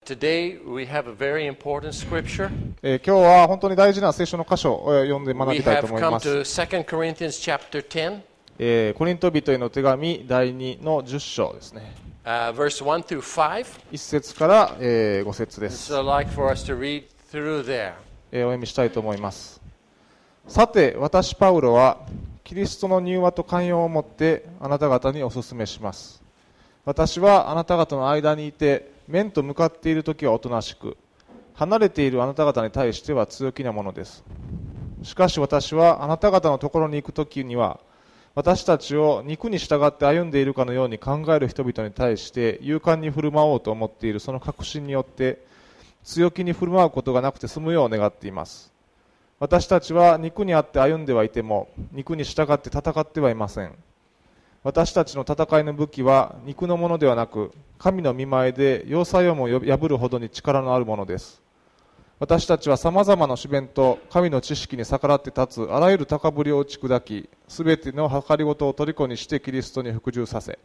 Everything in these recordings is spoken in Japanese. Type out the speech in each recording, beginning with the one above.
Today we have a very important scripture. 今日は本当に大事な聖書の箇所を読んで学 We びたい have と思い come ます。 to 2 Corinthians chapter 10, コリント人への手紙第2の10章ですね。 verse 1 through 5. 1節から、5節です。 So I'd like for us to read through there. お読みしたいと思います。さて、私パウロはキリストの柔和と寛容をもってあなた方にお勧めします。私はあなた方の間にいて面と向かっているときはおとなしく、離れているあなた方に対しては強気なものです。しかし私はあなた方のところに行くときには、私たちを肉に従って歩んでいるかのように考える人々に対して勇敢に振る舞おうと思っているその確信によって強気に振る舞うことがなくて済むよう願っています。私たちは肉にあって歩んではいても肉に従って戦ってはいません。私たちの戦いの武器は肉のものではなく、神の御前で要塞をも破るほどに力のあるものです。私たちはさまざまな主弁と神の知識に逆らって立つあらゆる高ぶりを打ち砕き、すべての計りごとを虜にしてキリストに服従させ。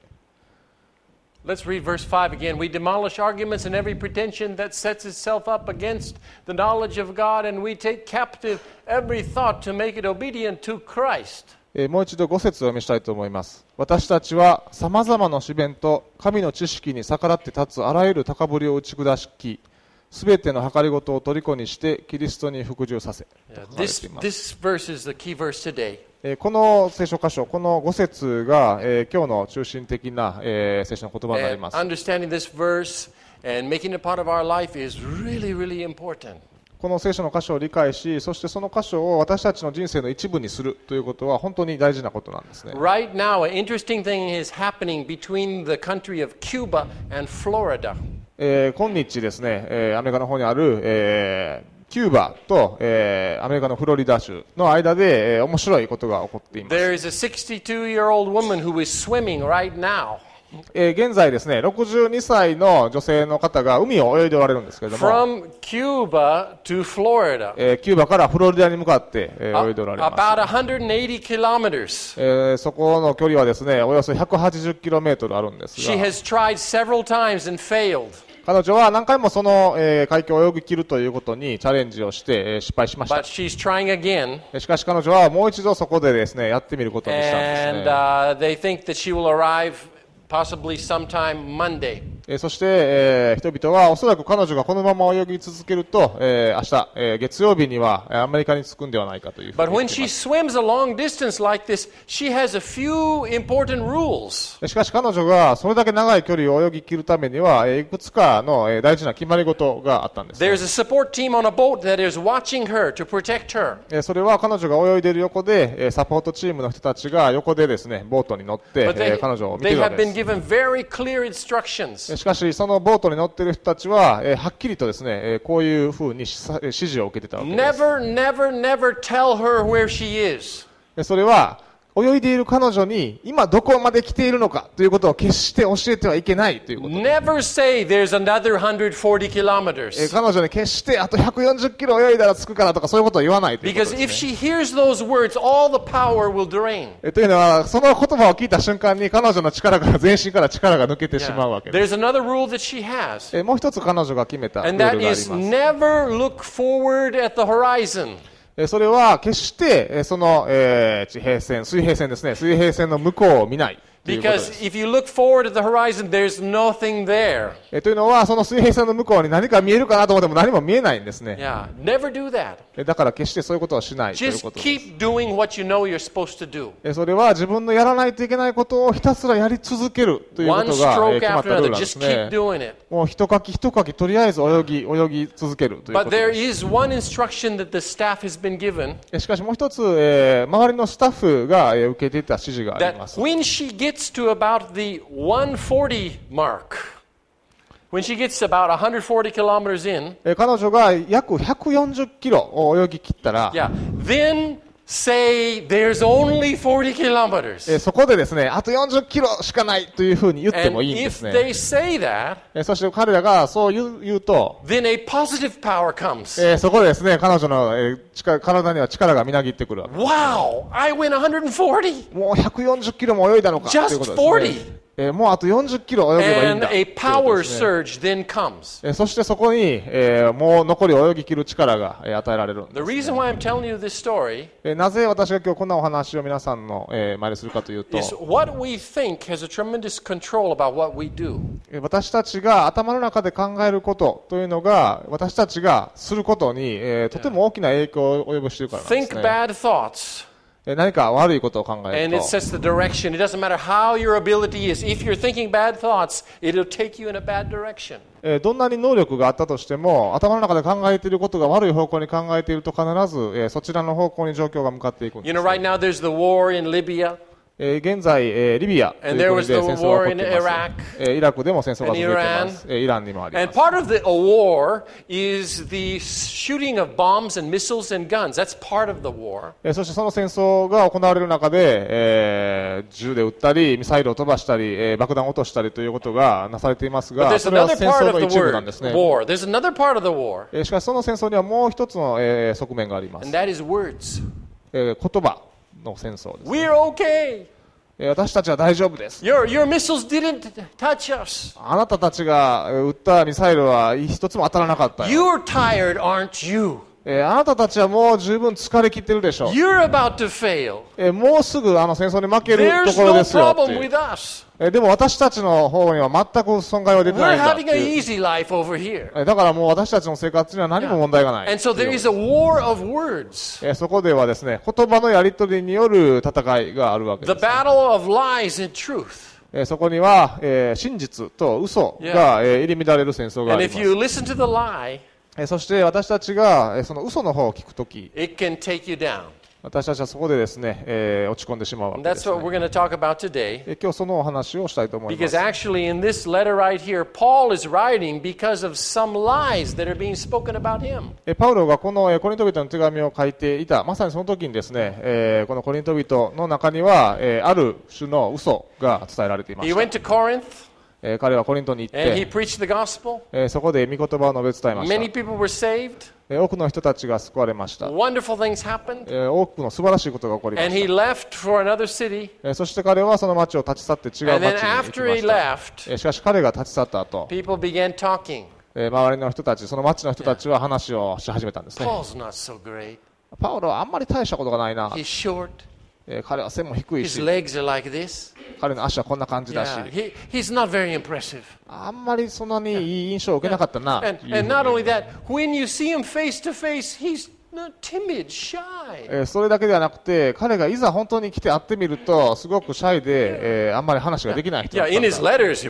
Let's read verse 5 again. We demolish arguments and every pretension that sets itself up against the knowledge of God, and we take captive every thought to make it obedient to Christ. もう一度5節を読みしたいと思います。私たちはさまざまな主弁と神の知識に逆らって立つあらゆる高ぶりを打ち砕き、すべての計りごとを虜にしてキリストに服従させ。 This verse is the key verse today. この聖書箇所、この5節が、今日の中心的な、聖書の言葉になります。 Understanding this verse and making it part of our life is really, really important. この聖書の箇所を理解し、そしてその箇所を私たちの人生の一部にするということは本当に大事なことなんですね。 Right now, an interesting thing is happening between the country of Cuba and Florida. 今日ですね、アメリカの方にある、キューバと、アメリカのフロリダ州の間で、面白いことが起こっています。 There is a 62-year-old woman who is swimming right now. 現在ですね、62歳の女性の方が海を泳いでおられるんですけれども、 From Cuba to Florida. キューバからフロリダに向かって、泳いでおられます。 About 180 kilometers. そこの距離はですね、およそ 180km あるんですが、 She has tried several times and failed. 彼女は何回もその、海峡を泳ぎ切るということにチャレンジをして、失敗しました。 But she's trying again. しかし彼女はもう一度そこでですね、やってみることにしたんです And ね。 they think that she will arrive possibly sometime Monday. そして、人々はおそらく彼女がこのまま泳ぎ続けると、明日、月曜日にはアメリカに着くんではないかというふう But に言 when ってい she ます。 swims a long distance like this, she has a few important rules. しかし彼女がそれだけ長い距離を泳ぎ切るためには、いくつかの大事な決まり事があったんですね。 There's a support team on a boat that is watching her to protect her. それは彼女が泳いでいる横で、サポートチームの人たちが横でですね、ボートに乗って、 But 彼女を見て they いるわ have け been です。 given very clear instructions. しかしそのボートに乗っている人たちは、はっきりとですね、こういうふうに指示を受けてたわけです。 Never, never, never tell her where she is. それは泳いでいる彼女に今どこまで来ているのかということを決して教えてはいけないということです。 Never say there's another 140 kilometers. 彼女に決してあと140キロ泳いだら着くからとかそういうことを言わないということ Because で if すね。 she hears those words, all the power will drain. というのはその言葉を聞いた瞬間に彼女の力が全身から力が抜けてしまうわけです。 There's another rule that she has. もう一つ彼女が決めたルー And ル that があります。 is never look forward at the horizon. それは決してその、水平線ですね、水平線の向こうを見ないということで Because す。 if you look forward at the horizon, there's nothing there. というのはその水平線の向こうに何か見えるかなと思っても何も見えないんですね。 Yeah, never do that. だから決してそういうことはしないという Just ことです。 keep doing what you know you're supposed to do. それは自分のやらないといけないことをひたすらやり続けるというこ One とが stroke 決まっ after たルール another. なんで Just す keep ね。 doing it. もう一かき一かきとりあえず泳ぎ続けるというこ But と there で is one instruction that the staff has been given す。しかしもう一つ、周りのスタッフが受けていた指示があり that ます。 when she gets to about the 140 mark, when she gets about 140 kilometers in, 彼女が約140キロを泳ぎ切ったら、 yeah, then say there's only 40 kilometers. そこでですね、あと40キロしかないというふうに言って And もいいんで if すね。 they say that, そして彼らがそう言うと、 then a positive power comes. そこでですね、彼女の、体には力がみなぎってくるわけ。 Wow, I went 140. もう140キロも泳いだのかという Just ことですね。 もうあと40キロ泳げばいいん And だ。 a ということ power ですね。 surge then comes. そしてそこに、もう残り泳ぎ切る力が与えられるん The です。 reason why I'm telling you this story なぜ私が今日こんなお話を皆さんの前にするかというと、 is what we think has a tremendous control about what we do. 私たちが頭の中で考えることというのが私たちがすることに、とても大きな影響を及ぼしているからなんです Think ね。 bad thoughts, 何か悪いことを考え and る it と、 sets the direction. It doesn't matter how your ability is. If you're thinking bad thoughts, it'll take you in a bad direction. どんなに能力があったとしても頭の中で考えていることが悪い方向に考えていると必ず、そちらの方向に状況が向かっていくんで You す know, right now there's the war in Libya 現在、リビアという And there 国 was で the 戦争が起こってい war ま in す。イラクでも戦争が続いています。イランにもありま And す。 part of the a war is the shooting of bombs and missiles and guns. That's part of the war. そしてその戦争が行われる中で、銃で撃ったりミサイルを飛ばしたり、爆弾を落としたりということがなされています But が、 there's それは another 戦 part 争 of の the 一部なんですね。 war. There's another part of the war, しかしその戦争にはもう一つの、側面があります。 and that is words. 言葉の戦争です。 We're okay. 私たちは大丈夫です。 Your missiles didn't touch us. あなたたちが撃ったミサイルは一つも当たらなかったよ。 You're tired, aren't you? あなたたちはもう十分疲れ切ってるでしょう。 You're about to fail. もうすぐあの戦争に負けると There's ころ no ですよって problem いう with us. でも私たちの方には全く損害は出てな We're いんだって having an いう easy life over here. だからもう私たちの生活には何も問題がない。 And so there is a war of words. そこではですね、言葉のやり取りによる戦いがあるわけ The です。 battle of lies and truth. そこには、真実と嘘が、入り乱れる戦争があ And り if ま you listen to the lie, す。そして私たちがその嘘の方を聞くとき、 it can take you down. 私たちはそこでですね、落ち込んでしまうわ And けで that's す、 what ね。 we're going to talk about today. 今日そのお話をしたいと思いま Because す。 actually, in this letter right here, Paul is writing because of some lies that are being spoken about him. パウロがこのコリント人の手紙を書いていた、まさにその時にですね、このコリント人の中には、ある種の嘘が伝えられていま He し went to Corinth た。彼はコリントに行っ and he て、 preached the gospel. そこで御言葉を述べ伝えまし Many people were saved. た。多くの人たちが救われました。 Wonderful things happened. 多くの素晴らしいことが起こりま And し he left for another city. た。そして彼はその町を立ち去って違う And 町 then に行き after ま he した。 left, しかし彼が立ち去った後、 people began talking. 周りの人たち、その町の人たちは話をし始めたんですね。 Paul's not so great. パウロはあんまり大したことがないな。 He's short. 彼は背も低い His し、 legs are like this. 彼の足はこんな感じだし、 Yeah, he's not very impressive. あんまりそんなにいい印象を受けなかったな。 And not only that, when you see him face to face, he's not timid, shy. それだけではなくて、彼がいざ本当に来て会ってみると、すごくシャイで、あんまり話ができない人だ Yeah, ったん in だ。 his letters,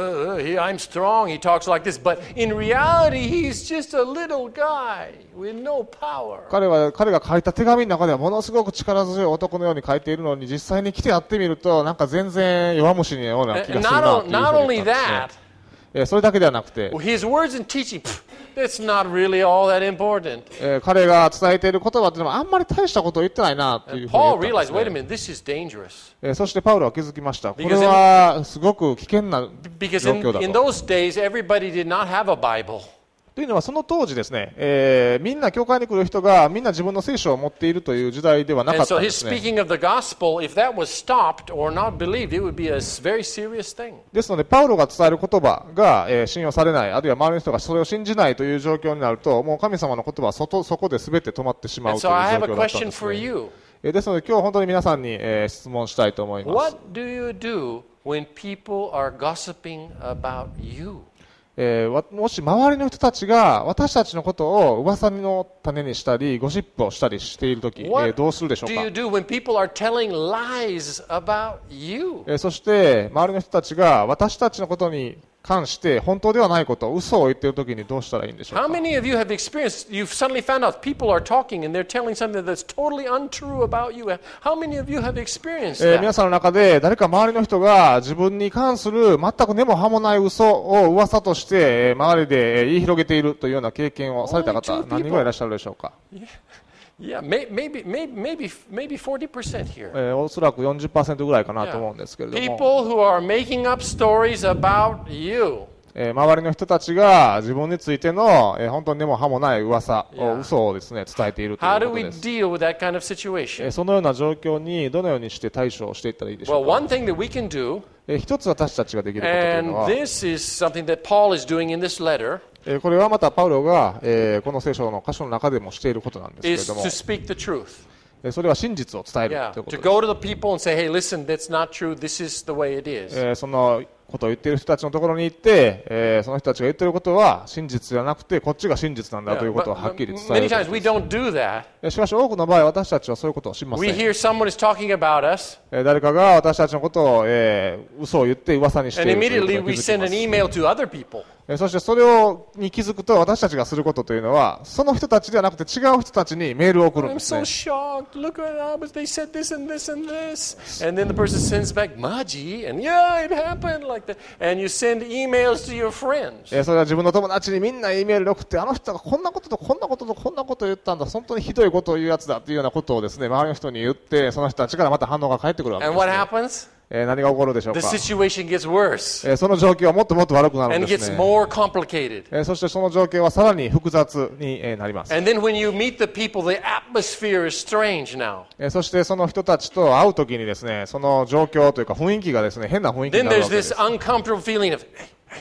I'm strong, he talks like this. But in reality, he's just a little guy with no power. 彼が書いた手紙の中ではものすごく力強い男のように書いているのに、実際に来て会ってみると、なんか全然弱虫のような気 And がするなというふうに not 言 only ったん that, ですね。それだけではなくて、 his words and teaching, that's not really all that important. 彼が伝えている言葉というのはあんまり大したことを言ってないなというふうに Paul 言ったん realized, です wait a ね。 minute, this is dangerous. そしてパウロは気づきました。これはすごく危険な Because 状況だ in と。 those days, everybody did not have a Bible. というのはその当時ですね、みんな教会に来る人がみんな自分の聖書を持っているという時代ではなか And った so んで his すね。 speaking of the gospel, if that was stopped or not believed, it would be a very serious thing. ですのでパウロが伝える言葉が、信用されない、あるいは周りの人がそれを信じないという状況になると、もう神様の言葉はそこで全て止まってしまう And とい so う I 状 have a 況だったん question です for ね。 you. ですので今日本当に皆さんに、質問したいと思います。 What do you do when people are gossiping about you? もし周りの人たちが私たちのことを噂の種にしたりゴシップをしたりしているとき、 What どうするでしょう do か you。do when people are telling lies about you? そして周りの人たちが私たちのことに関して本当ではないこと、嘘を言っているときにどうしたらいいんでしょう How か。 many of you have experienced, you've suddenly found out people are talking and they're telling something that's totally untrue about you? How many of you have experienced 皆 that? さんの中で誰か周りの人が自分に関する全く根も葉もない嘘を噂として周りで言い広げているというような経験をされた Only 方 two people. 何人ぐらいいらっしゃるでしょうか。 Yeah, maybe 40% here. おそらく 40% ぐらいかなと思うんですけれども、 People who are making up stories about you. 周りの人たちが自分についての、本当に根も葉もない噂を Yeah. 嘘をですね伝えているとい How う do こと we です。 deal with that kind of situation? そのような状況にどのようにして対処をしていったらいいでしょ Well, うか。 one thing that we can do 一つ私たちができることという And のは、 this is something that Paul is doing in this letter, これはまたパウロが、この聖書の箇所の中でもしていることなんですけれ is ども to、speak the truth. それは真実を伝える Yeah, ということ to で go to the people and say, hey, listen, that's not true. This is the way it is. す。そのことを言っている人たちのところに行って、その人たちが言っていることは真実じゃなくて、こっちが真実なんだ Yeah, ということを but はっきり伝え many るという times こと we です don't do that. しかし多くの場合、私たちはそういうことをしませ We ん。 hear someone is talking about us, 誰かが私たちのことを、嘘を言って噂にして and いるということ immediately に we 気づ send きま an す。 email to other people. そしてそれに気づくと、私たちがすることというのは、その人たちではなくて違う人たちにメールを送るん I'm ですね so。shocked. Look what happened. They said this and this and this. And then the person sends back, Maji, and yeah, it happened like that. And you send emails to your friends. それは自分の友達にみんな E メールで送って、あの人がこんなこととこんなこととこんなことを言ったんだ、本当にひどいことを言うやつだというようなことをですね、周りの人に言って、その人たちからまた反応が返ってくるわけで And す、 what ね。 happens? 何が起こるでしょう The か。 situation gets worse その状況はもっともっと悪くなるん and です gets ね。 more complicated. そしてその状況はさらに複雑になります。 And then when you meet the people, the atmosphere is strange now. そしてその人たちと会うときにですね、その状況というか雰囲気がですね、変な雰囲気に Then なる there's わけで this す。 uncomfortable feeling of,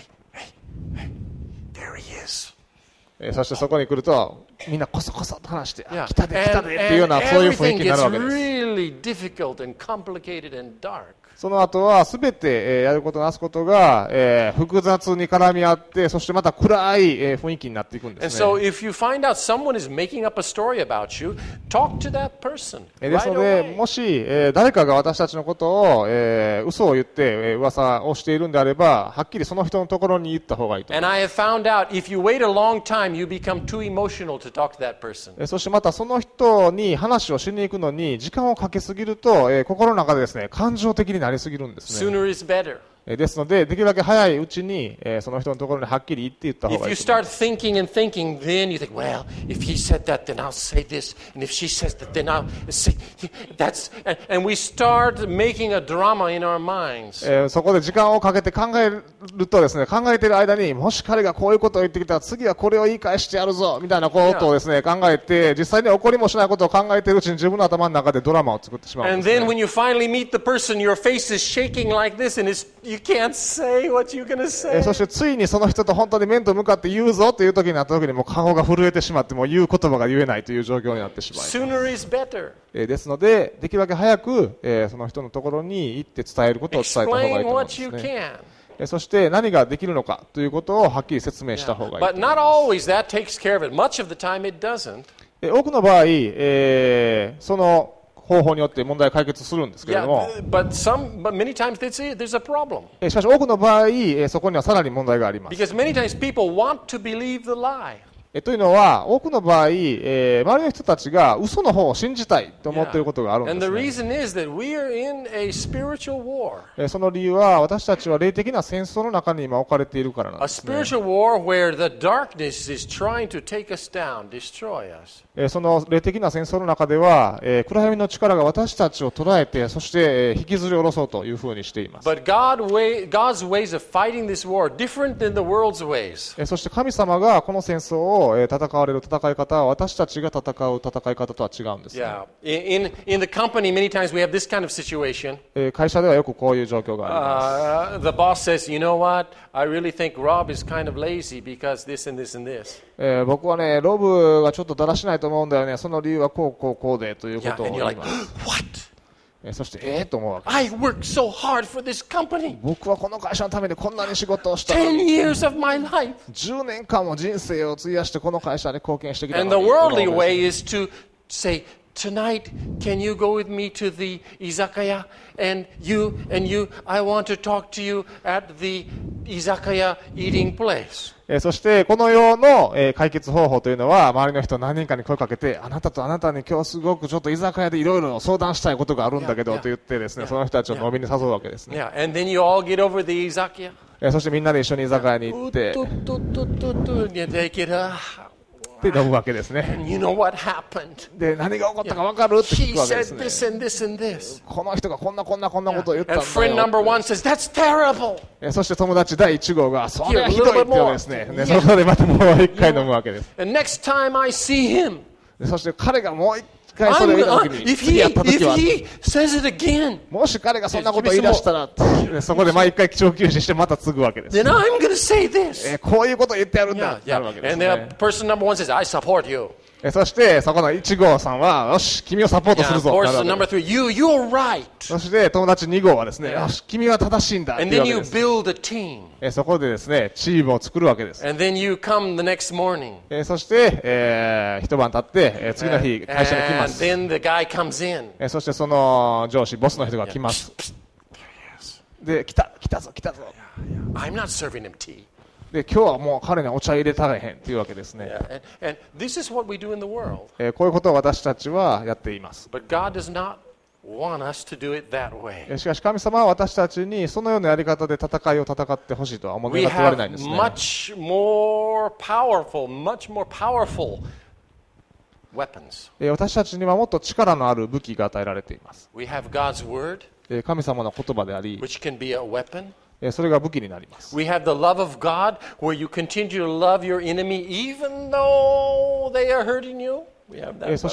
hey, there he is. そしてそこに来ると、みんなこそこそと話して、 Yeah. 来たで来た And, でっていうよう and な、そういう雰囲 everything 気になる gets わけです。 really difficult and complicated and dark. その後はすべてやることなすことが複雑に絡み合って、そしてまた暗い雰囲気になっていくんで And す so ね。 if you find out someone is making up a story about you, talk to that person です right ので、 away. もし誰かが私たちのことを嘘を言って噂をしているんであれば、はっきりその人のところに言った方がいいと思い And ま I have found out if you wait a long time, you become too emotional to talk to that person. す。そしてまたその人に話をしに行くのに時間をかけすぎると、心の中でですね、感情的になりすぎるんですね。 Sooner is better. ですので、できるだけ早いうちにその人のところにはっきり言って言った方 If がい you いと思い start ます。 thinking and thinking, then you think, well, if he said that, then I'll say this. And if she says that, then I'll say that's. And we start making a drama in our minds. そこで時間をかけて考えるとですね、考えている間にもし彼がこういうことを言ってきたら次はこれを言い返してやるぞみたいなことをですね、考えて、実際に起こりもしないことを考えているうちに自分の頭の中でドラマを作ってしまうん And です then ね。 when you finally meet the person, your face is shaking like this, and you can't say what you're going to say. そしてついにその人と本当に面と向かって言うぞという時になった時にもう顔が震えてしまって、もう言う言葉が言えないという状況になってしまいます。 Sooner is better. ですので、できるだけ早くその人のところに行って伝えることを伝えた方がいい Explain と思いま what す you ね。 can. そして何ができるのかということをはっきり説明した方がいいと But 思います。 not always that takes care of it. Much of the time it doesn't. 多くの場合、その方法によって問題を解決するんですけれども、 but many times there's a problem. しかし多くの場合、そこにはさらに問題があります。 Because many times people want to believe the lie. というのは、多くの場合、周りの人たちが嘘の方を信じたいと思っていることがあるん And で the すね。 reason is that we are in a spiritual war. その理由は、私たちは霊的な戦争の中に今置かれているからなん A ですね。 spiritual war where the darkness is trying to take us down, destroy us. その霊的な戦争の中では、暗闇の力が私たちを捉えて、そして引きずり下ろそうというふうにしています。 But God's ways of fighting this war are different than the world's ways. そして神様がこの戦争を戦われる戦い方は私たちが戦う戦い方とは違うんですね。 Yeah. In the company, many times we have this kind of situation. 会社ではよくこういう状況があります。 The boss says, you know what? I really think Rob is kind of lazy because this and this and this. 僕はね、ロブがちょっとだらしないと思うんだよね。その理由はこうこうこうでというこ Yeah, とを and 言 you're い like, ます。 what? そしてと思うわけ。 I worked so hard for this company. 僕はこの会社のためにこんなに仕事をしたの 10 に、 years of my life. 10年間も人生を費やしてこの会社に貢献してきた And の the に。 worldly way is to say, tonight, can you go with me to the izakaya? And you, I want to talk to you at the izakaya eating place. そしてこの世の解決方法というのは、周りの人何人かに声かけて、あなたとあなたに今日すごくちょっと居酒屋でいろいろ相談したいことがあるんだけどと言ってですね、その人たちを飲みに誘うわけですね。 Yeah, and then you all get over the izakaya. そしてみんなで一緒に居酒屋に行って、 You take it up. で飲むわけですね。 And you know what happened? で、何が起こったか分かるって聞 He くわけで said すね。 this and this and this. この人がこんなことを言ったん And friend だ number よ。 one says, that's terrible. そして友達第1号が、それはひどいって言うんですね。で、そこでまたもう一回飲むわけです。 And next time I see him, でそして彼がもう一回それを言った時に、次やった時は、 if he says it again, もし彼がそんなことを言い出したら、そこで毎回長休止してまた継ぐわけです。 then I'm going to say this. こういうことを言ってやるん Yeah, だってなる yeah. わけです And ね。 the person number one says, I support you. そしてそこの1号さんは、よし、君をサポートす Yeah, る of ぞ。 course, なる number わけです three, you're right. そして友達2号はですね、 Yeah. よし、君は正しいんだって And いう then わ you けです。 build a team. そこでですね、チームを作るわけです。 And then you come the next morning. そして、一晩経って、次の日会社に来ま And す。 then the guy comes in. そしてその上司、ボスの人が来ます。で、来たぞ。 I'm not serving him tea. で、今日はもう彼にお茶入れたらへんっていうわけですね。 Yeah. And this is what we do in the world. こういうことを私たちはやっています。 But God does not want us to do it that way. しかし神様は私たちにそのようなやり方で戦いを戦ってほしいとは思い We がっておられな have いんですね。 much more powerful weapons. 私たちにはもっと力のある武器が与えられています。 We have God's word, 神様の言葉であり、 which can be a weapon. それが武器になります。 We have the love of God, where you continue to love your enemy even though they are hurting you. We have that そ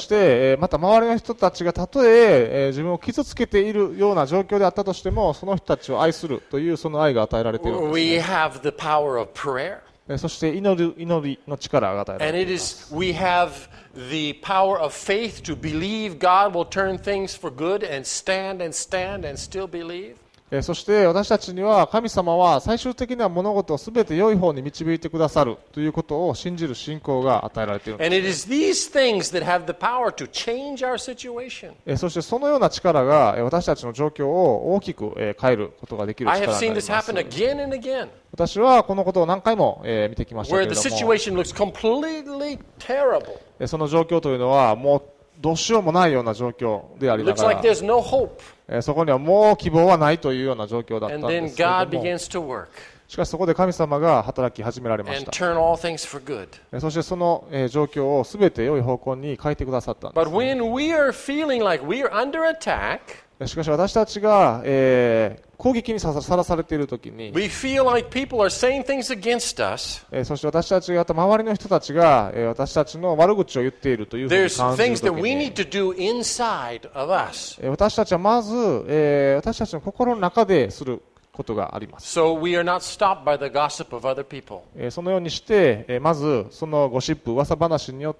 weapon. して、また周りの人たちがたとえ自分を傷つけているような状況であったとしても、その人たちを愛するというその愛が与えられているんです We ね。 have the power of prayer. そして祈りの力が与えら And れて it います。 is, we have the power of faith to believe God will turn things for good and stand and still believe. そして私たちには神様は最終的には物事をすべて良い方に導いてくださるということを信じる信仰が与えられているん And で it is these things that have the power to change our situation. す。そしてそのような力が私たちの状況を大きく変えることができる I 力 have にな seen りま this す。 happen again and again, 私はこのことを何回も見てきました where けれ the ども、 situation looks completely terrible. その状況というのはもうどうしようもないような状況であり It な looks が like there's no hope. ら、そこにはもう希望はないというような状況だったん And で then すけれ God ども、 begins to work しかしそこで神様が働き始められまし and た。 turn all things for good. そしてその状況をすべて良い方向に変えてくださったんで But す。 when we are feeling like we are under attack, しかし私たちが、攻撃にさらされているときに、 we feel like people are saying things against us, そして私たちが周りの人たちが、私たちの悪口を言っているというふうに there's 感じる things と that き we に need to do inside of us. 私たちはまず、私たちの心の中ですることがあります。 So we are not stopped by the gossip of other people. そのようにして、まずそのゴシップ、噂話によって、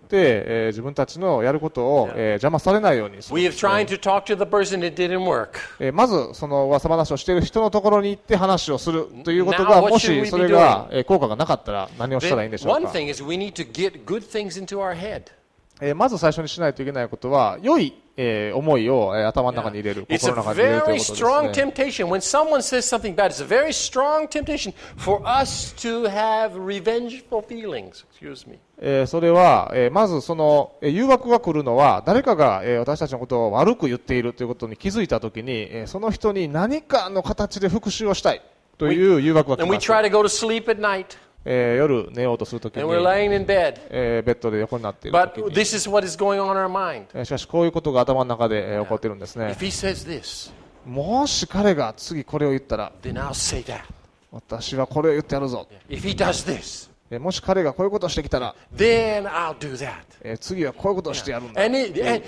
自分たちのやることを、邪魔されないようにする We have tried to talk to the person, it didn't work. まずその噂話をしている人のところに行って話をするということが Now what も should we be しそれが効果がなかったら何をしたらいいんで Then しょう one か。 thing is we need to get good things into our head. まず最初にしないといけないことは良い思いを頭の中に入れる、 It's 心 a の中に入れるとい very うことです strong ね。 temptation. When someone says something bad, it's a very strong temptation for us to have revengeful feelings. Excuse me. それはまずその誘惑が来るのは誰かが私たちのことを悪く言っているということに気づいたときにその人に何かの形で復讐をしたいという誘惑が来 And we ます。 try to go to sleep at night, 夜寝ようとするときに and we're laying in bed. ベッドで横になっている But ときに this is what is going on in our mind. しかしこういうことが頭の中で起こっているんですね If。he says this, もし彼が次これを言ったら then I'll say that. 私はこれを言ってやるぞ。 If he does this, もし彼がこういうことをしてきたら then I'll do that. 次はこういうことをしてやるんだ。 And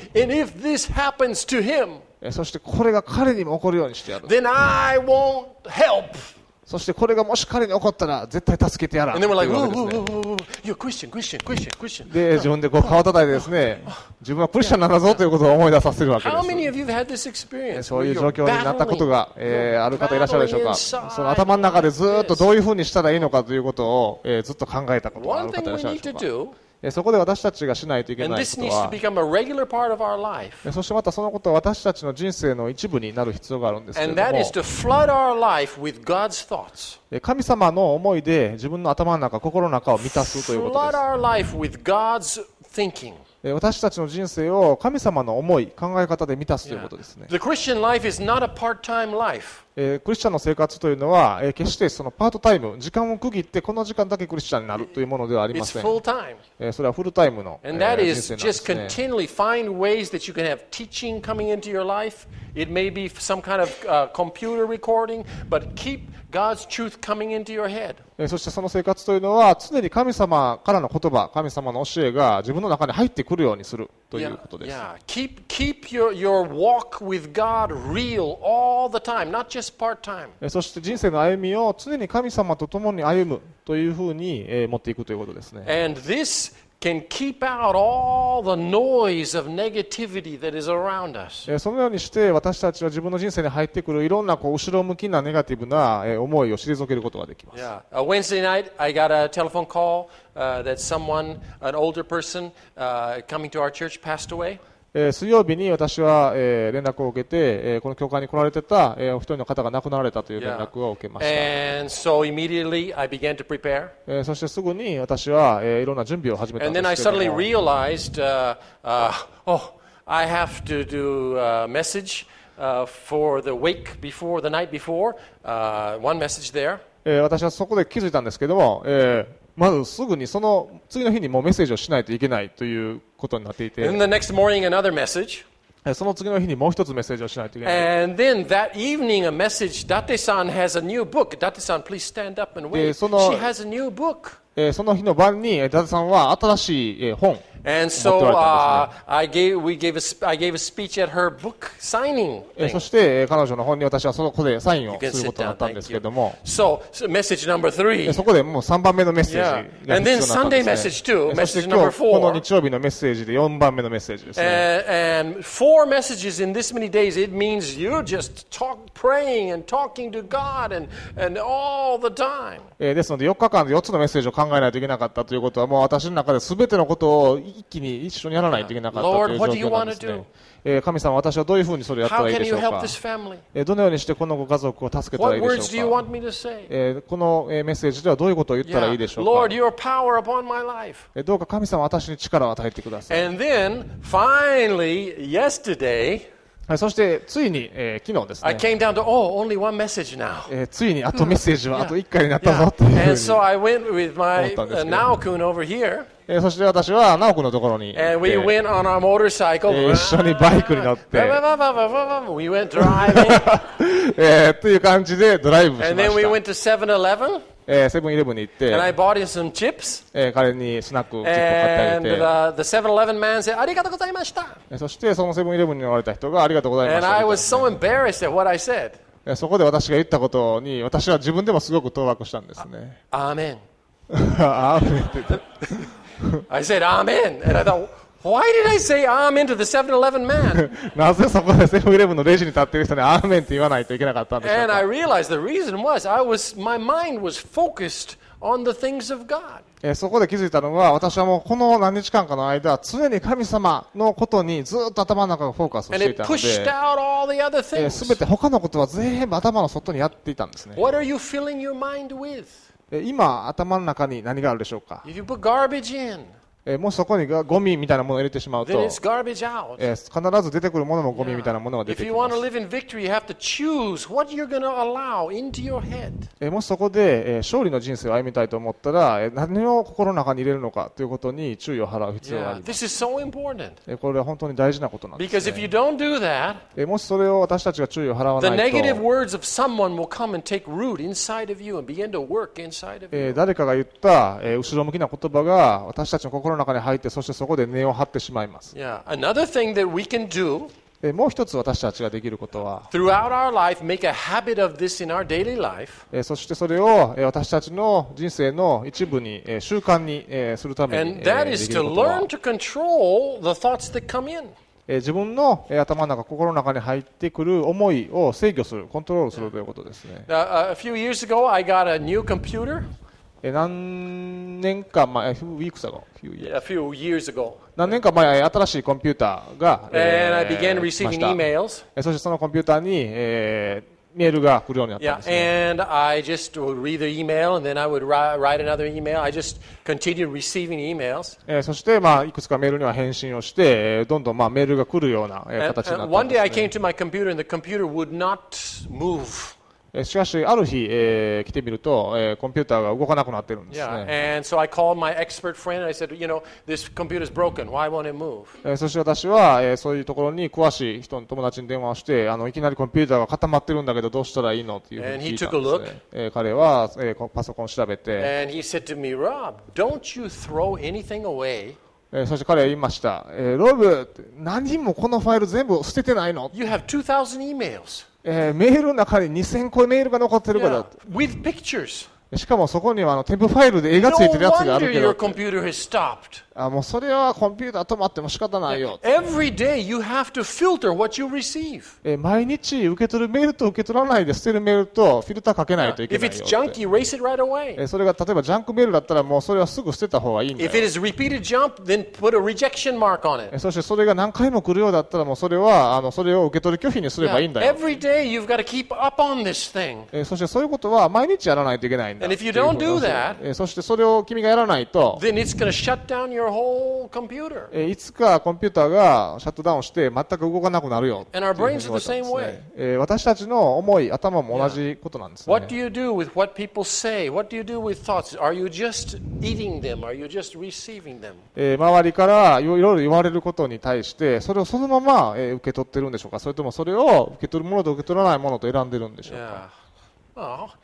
if this happens to him, そしてこれが彼にも起こるようにしてやる。 then I won't help. そしてこれがもし彼に起こったら絶対助けてやらん And then we're と like, いうわ whoa, けです whoa, ね。 whoa, whoa, whoa, you're Christian, Christian, Christian, Christian. で自分でこう顔叩いてですね、自分はクリスチャンなんだぞということを思い出させるわけ How で many す。 of you have had this experience? そう where いう状 you're 況になったこと battling, が、ある方いらっしゃるでしょうか。その頭の中でずっとどういうふうにしたらいいのかということを、ずっと考えたことがあ One る方 thing いらっ we しゃる need でしょ to うか。 do, そこで私たちがしないといけ and ない this こと needs to は、 become a regular part of our life, そしてまたそのことは私たちの人生の一部になる必要があるんですけれ and ど that も is、to flood our life with God's thoughts. 神様の思いで自分の頭の中、心の中を満たすということ Flood で our life with God's thinking. す。私たちの人生を神様の思い、考え方で満たすということですね。 The Christian life is not a part-time life. クリスチャンの生活というのは、決してそのパートタイム、時間を区切ってこの時間だけクリスチャンになるというものではありま It's せん。 full-time. それはフルタイムの、 And that 人 is 生なんで just すね。 continually find ways that you can have teaching coming into your life. It may be some kind of computer recording, but keep God's truth coming into your head. そしてその生活というのは常に神様からの言葉、神様の教えが自分の中に入ってくくるようにするということです。 Keep your walk with God real all the time, not just part time. そして人生の歩みを常に神様と共に歩むというふうに持っていくということですね。 And this can keep out all the noise of negativity that is around us. そのようにして私たちは自分の人生に入ってくるいろんな後ろ向きなネガティブな思いを退けることができます。 Wednesday night, I got a telephone call that someone, an older person coming to our church, passed away. 水曜日に私は連絡を受けてこの教会に来られてたお一人の方が亡くなられたという連絡を受けました。 And so immediately I began to prepare. そしてすぐに私はいろんな準備を始めたんですけれども。 And then I suddenly realized, I have to do a message for the wake before, the night before, one message there. 私はそこで気づいたんですけども、まずすぐにその次の日にもうメッセージをしないといけないということになっていて、 And the next morning another message. その次の日にもう一つメッセージをしないといけない。 And then that evening a message, Date-san has a new book. Date-san, please stand up and wave. She has a new book. その日の晩に伊達さんは新しい本 And so I gave a speech at her book signing thing. そして彼女の本に私はそこでサインをすることになったんですけれども、 So message number 3. そこでもう3番目のメッセージが必要になったんですね。 And then Sunday message too, そして message 今 number 日この 4. 日曜日のメッセージで4番目のメッセージですね。 And 4 messages in this many days, it means you're just praying and talking to God and all the time. ですので4日間で4つのメッセージを考えないといけなかったということは、もう私の中で全てのことを一気に一緒にやらないといけなかったという状況なんですね。神様、私はどういうふうにそれをやったらいいでしょうか。どのようにしてこのご家族を助けたらいいでしょうか。このメッセージではどういうことを言ったらいいでしょうか。どうか神様、私に力を与えてください。 And then finally yesterday, そしてついに、昨日ですね、 I came down to only one message now. ついにあとメッセージはあと1回になったぞというふうに And so I went with my Nao-kun over here. そして私は直君のところに And we went on our motorcycle. 一緒にバイクに乗って We went driving. という感じでドライブしました。 And then we went to 7-Eleven. セブンイレブンに行って、 And I bought him some chips. 彼にスナックチップを買ってあげて、 And the 7-Eleven man said, ありがとうございました。 そしてそのセブンイレブンにおられた人がありがとうございました。 And I was so embarrassed at what I said. そこで私が言ったことに私は自分でもすごく当惑したんですね。 Amen. アーメンって言って I said Amen. And I thought, why did I say Amen to the 7-Eleven man? なぜそこでセブンイレブンのレジに立っている人にアーメンって言わないといけなかったんでしょう And か。 I realized the reason was my mind was focused on the things of God. そこで気づいたのは、私はもうこの何日間かの間、常に神様のことにずっと頭の中がフォーカスを And してい it たの pushed out all the other で、 things. すべて他のことは全部頭の外にやっていたんですね。 What are you filling your mind with? 今、頭の中に何があるでしょうか。 If you put garbage in, もしそこにゴミみたいなものを入れてしまう then と、 it's garbage out. 必ず出てくるものもゴミみたいなものが出 If てき you ま want to す。 live in victory, you have to choose what you're going to allow into your head. もしそこで勝利の人生を歩みたいと思ったら、何を心の中に入れるのかということに注意を払う必要があ Yeah, ります this is so important. これは本当に大事なことなんです Because if ね。 you don't do that, もしそれを私たちが注意を払わ the ない negative と、 words of someone will come and take root inside of you and begin to work inside of you. 誰かが言った後ろ向きな言葉が私たちの心の中に入って、そしてそこで根を張ってしまいます。 Yeah. Another thing that we can do もう一つ私たちができることは、 throughout our life, make a habit of this in our daily life, そしてそれを私たちの人生の一部に習慣にするために and で that き is る to ことは、 learn to control the thoughts that come in. 自分の頭の中、心の中に入ってくる思いを制御する、コントロールするということですね。 A few years ago, I got a new computer. 何年か前、few weeks ago, A few years ago. 何年か前、新しいコンピューターが、 And I began 来ま receiving した。 emails. そしてそのコンピューターに、メールが来るようになったん Yeah, ですね。 and I just would read the email, and then I would write another email. I just continued receiving emails. そして、いくつかメールには返信をして、どんどんメールが来るような形にな And った one ん day I です、 came ね。 to my computer, and the computer would not move. しかし、ある日、来てみると、コンピューターが動かなくなってるんです Yeah, ね。 and so I called my expert friend, and I said, this computer's broken. Why won't it move? そして私は、そういうところに詳しい人の友達に電話をして、いきなりコンピューターが固まってるんだけどどうしたらいいのっていうふうに聞いたんですね。彼は、パソコンを調べて、 And he said to me, Rob, don't you throw anything away そして彼は言いました。ロブ、何もこのファイル全部捨ててないの？ You have 2,000 emails. メールの中に2000個メールが残ってるから。 Yeah, with pictures. しかもそこには添付ファイルで絵がついてるやつがあ No るけ wonder ど your computer has stopped. もうそれはコンピューター止まっても仕方ないよ。 Every day you have to filter what you receive. 毎日受け取るメールと受け取らないで捨てるメールとフィルターかけないといけ If ない it's よ junk, って erase it right away. それが例えばジャンクメールだったらもうそれはすぐ捨てた方がいいんだ If よ it is repeated junk, then put a rejection mark on it. そしてそれが何回も来るようだったらもうそれはそれを受け取り拒否にすればいいんだよ Every day you've got to keep up on this thing. そしてそういうことは毎日やらないといけないんだ And if you don't do that, そしてそれを君がやらないと then it's going to shut down your whole computer. いつかコンピューターがシャットダウンして全く動かなくなるよ And our brains are the same way. 私たちの思い、頭も同じことなんですね What do you do with what people say? What do you do with thoughts? Are you just eating them? Are you just receiving them? 周りからいろいろ言われることに対してそれをそのまま受け取ってるんでしょうかそれともそれを受け取るものと受け取らないものと選んでるんでしょうか Yeah. Oh.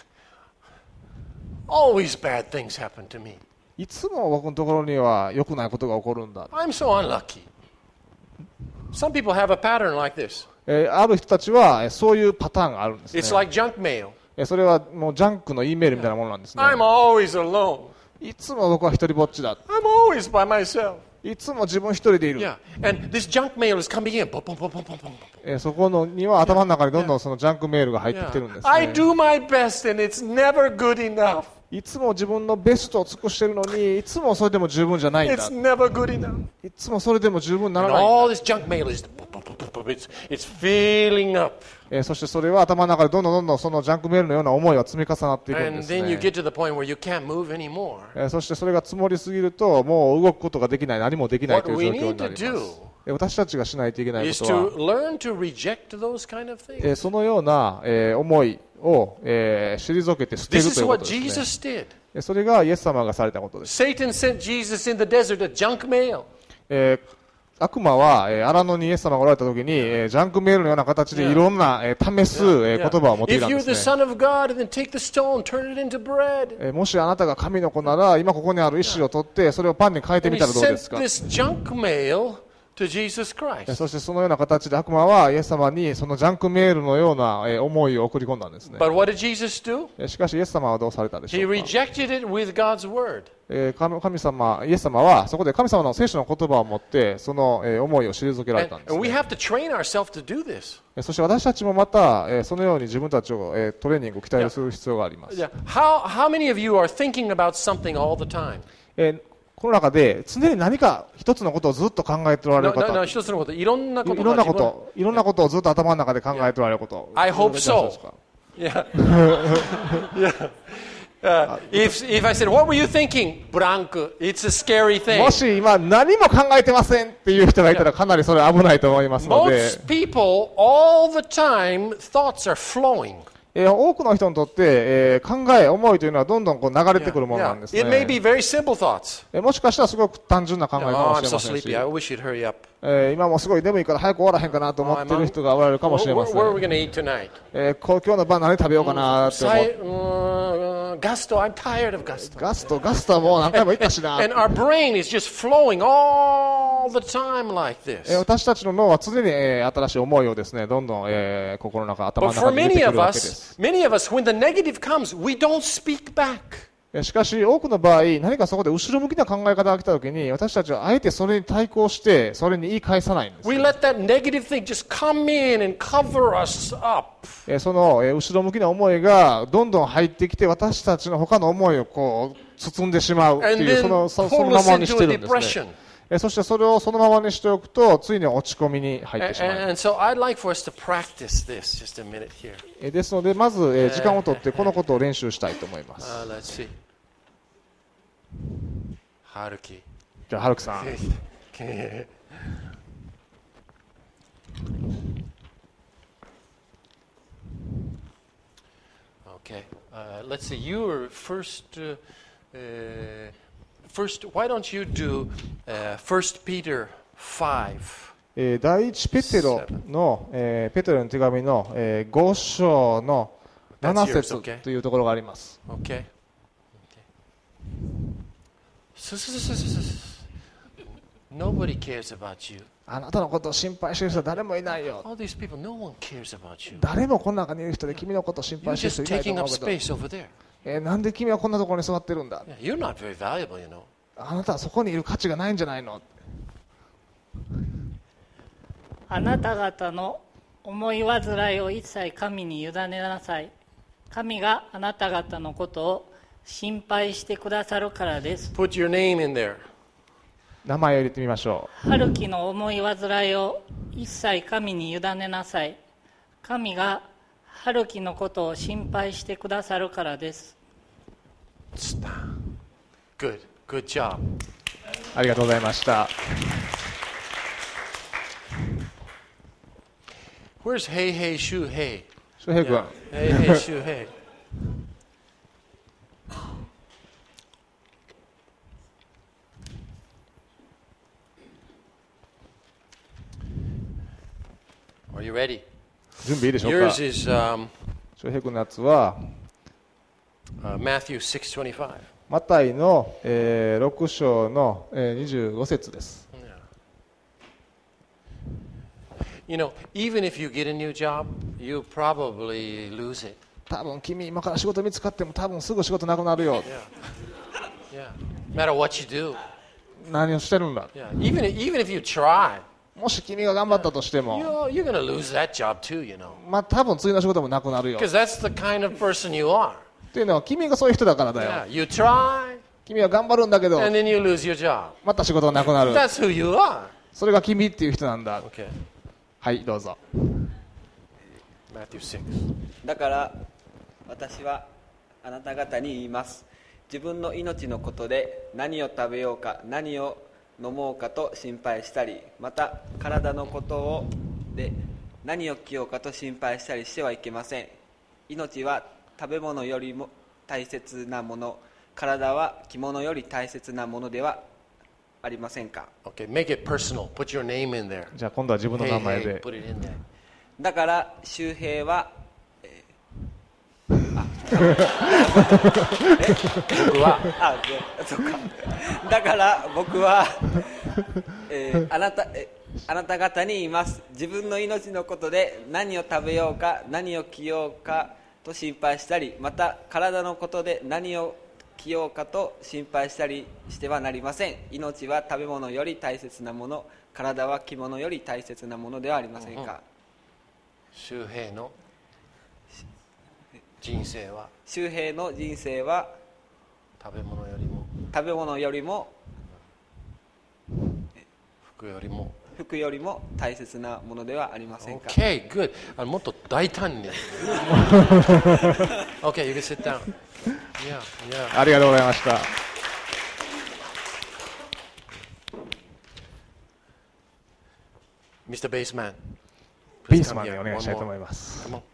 Always bad things happen to me. いつも僕のところには良くないことが起こるんだ I'm so unlucky. Some people have a pattern like this. ある人たちはそういうパターンがあるんですね It's like junk mail. それはもうジャンクの E メールみたいなものなんですね I'm always alone. いつも僕は一人ぼっちだ I'm always by myself. いつも自分一人でいる Yeah. And this junk mail is coming in. Boom, boom, boom, boom, boom, boom. そこには頭の中にどんどんそのジャンクメールが入ってきてるんです I ね do my best and it's never good enough. いつも自分のベストを尽くしてるのにいつもそれでも十分じゃないんだ It's never good enough. いつもそれでも十分なら And ないんだ all this junk mail is it's filling up. そしてそれは頭の中でどんどんそのジャンクメールのような思いは積み重なっていくん And です then you ね get to the point where you can't move anymore. そしてそれが積もりすぎるともう動くことができない何もできないという What 状 we 況に need な to ります do 私たちがしないといけないこ is とは to learn to reject those kind of things. そのような思いを退けて捨て This ると is いうこ what とですね Jesus did. それがイエス様がされたことです Satan sent Jesus in the desert a junk mail. 悪魔は荒野にイエス様がおられた時にジャンクメールのような形でいろんな試す言葉を持ってい If たん you're で the すね Son of God, then take the stone, turn it into bread. もしあなたが神の子なら今ここにある石を取ってそれをパンに変えて And み he たらどうで sent すか this junk mail to Jesus Christ. そしてそのような形で悪魔はイエス様にそのジャンクメールのような思いを送り込んだんですね But what did Jesus do? しかしイエス様はどうされたでしょ He うか rejected it with God's word. 神様イエス様はそこで神様の聖書の言葉を持ってその思いを退けられたんです And we ね have to train ourselves to do this. そして私たちもまたそのように自分たちをトレーニング期待する必要があります Yeah. How many of you are thinking about something all the time? この中で常に何か一つのことをずっと考えておられる方一つのこと、いろんなこといろんなことをずっと頭の中で考えておられること I hope so. Yeah. If I said, what were you thinking? Blank. It's a scary thing. もし今何も考えてませんっていう人がいたらかなりそれ危ないと思いますので Most people, all the time, thoughts are flowing. 多くの人にとって、考え、思いというのはどんどんこう流れてくるものなんですね。 It may be very simple thoughts. もしかしたらすごく単純な考えか Oh, も I'm しれ so ませんし、 sleepy. I wish you'd hurry up. 今もすごい眠いから早く終わらへんかなと思っている人がおられるかもしれません。 Where are we going to eat tonight? 今日の晩何食べようかなって思って Gusto. I'm tired of gusto. ガストはもう何回も言ったしな。 And our brain is just flowing all the time like this. 私たちの脳は常に新しい思いをですね、どんどん心の中、頭の But 中 for に入れて many く of るわけです。 us, when the negative comes, we don't speak back. しかし多くの場合何かそこで後ろ向きな考え方が来たときに私たちはあえてそれに対抗してそれに言い返さないんです We let that negative thing just come in and cover us up. その後ろ向きな思いがどんどん入ってきて私たちの他の思いをこう包んでしまうって And いう then その pull ま us まにし into て a るんですね depression. そしてそれをそのままにしておくとついに落ち込みに入ってしまう And so I'd like for us to practice this just a minute here. ですのでまず時間をとってこのことを練習したいと思います Let's see. Haruki. じゃあはるきさん Okay. Let's see. You were first. First, why don't you do 1 Peter 5? 第一ペテロの、ペテロの手紙の、5章の7節というところがあります。 Okay. Nobody cares about you. あなたのことを心配している人は誰もいないよ。 All these people, no one cares about you. 誰もこの中にいる人で君のことを心 You're 配してい just る人いないと taking 思 up うけど、 space over there. なんで君はこんなところに座ってるんだ。 Yeah, you're not very valuable, you know. あなたはそこにいる価値がないんじゃないの。 あなた方の思い煩いを一切神に委ねなさい。神があなた方のことを心配してくださるからです。 Put your name in there. 名前を入れてみましょう。 春樹の思い煩いを一切神に委ねなさい。神が春樹のことを心配してくださるからです。 Good. Good job. ありがとうございました。 Where's Hey Hey Shuhei? 翔平君、 Hey Hey Shuhei. Are you ready? 準備いいでしょうか。 Yours is 翔平君のやつは Matthew 6:25. マタイの、6章の、25節です。 You know, even if you get a new job, you probably lose it. 多分君今から仕事見つかっても多分すぐ仕事なくなるよ。 Yeah. No matter what you do. 何をしてるんだ。 Yeah. Even if you try, もし君が頑張ったとしても、 you're going to lose that job too, you know. まあ多分次の仕事もなくなるよ。 Because that's the kind of person you are. っていうのは君がそういう人だからだよ。 Yeah. You try, 君は頑張るんだけど and then you lose your job. また仕事がなくなる。 That's who you are. それが君っていう人なんだ。 Okay. はいどうぞ。 Matthew 6. だから私はあなた方に言います。自分の命のことで何を食べようか何を飲もうかと心配したり、また体のことで何を着ようかと心配したりしてはいけません。命は食べ物よりも大切なもの、体は着物より大切なものではありませんか。 Okay, make it personal. Put your name in there. じゃあ今度は自分の Hey, 名前 hey, で。 put it in there. だから周平は、 僕はそうか。だから僕は、あなた方に言います。自分の命のことで何を食べようか何を着ようかと心配したり、また体のことで何を着ようかと心配したりしてはなりません。命は食べ物より大切なもの、体は着物より大切なものではありませんか。 周平の人生は周平の人生は食べ物よりも服よりも大切なものではありませんか。 Okay, good. もっと大胆に。Okay, you can sit down. Yeah, yeah. ありがとうございました。 Mr. Baseman. ビースマンでお願いしたいと思います。 Come on.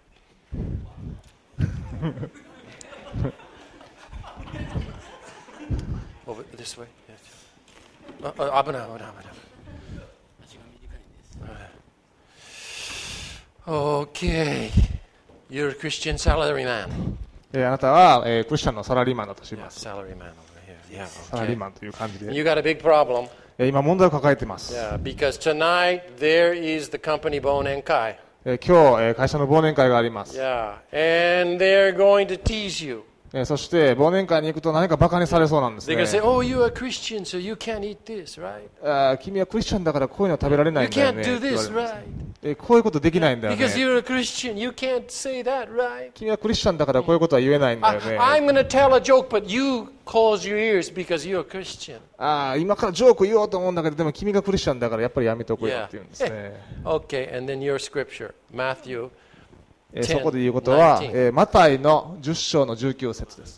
Over this way. Yes. 危ない。Okay. You're a Christian salaryman. あなたは、クリスチャンのサラリーマンだと知り Yeah, ます。 salaryman over here. Yeah, サラリー okay. マンという感じで、 You got a big problem. 今問題を抱えています。 Yeah, because tonight there is the company Bonenkai. 今日、会社の忘年会があります。 Yeah, and they're going to tease you. そして忘年会に行くと何かバカにされそうなんですね。 They're going to say, "Oh, you're a Christian, so you can't eat this, right? 君はクリスチャンだからこういうの食べられな You いんだよ can't ね。 do って言わ this, れます right? こういうことできないんだよ Because ね。 you're a Christian, you can't say that, right? 君はクリスチャンだからこういうことは言えないんだよね。 I'm going to tell a joke, but you close your ears because you're a Christian." 今からジョーク言おうと思うんだけど、でも君がクリスチャンだからやっぱりやめとこうよって言うんですね。 Okay, and then your scripture, Matthew. そこで言うことは、 19 マタイの10章の19節です。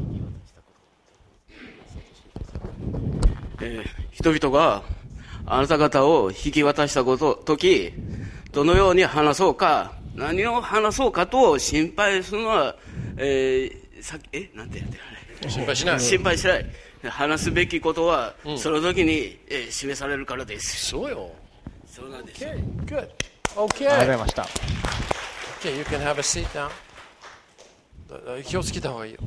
人々があなた方を引き渡した時、どのように話そうか、何を話そうかと心配するのは、なんて言って心配しない。 心配しない。話すべきことは、その時に、示されるからです。 そうよ。 そうなんです。 Okay, good. ありがとうござい Okay. ました。 Okay, you can have a seat down. 気をつけた方がいいよ。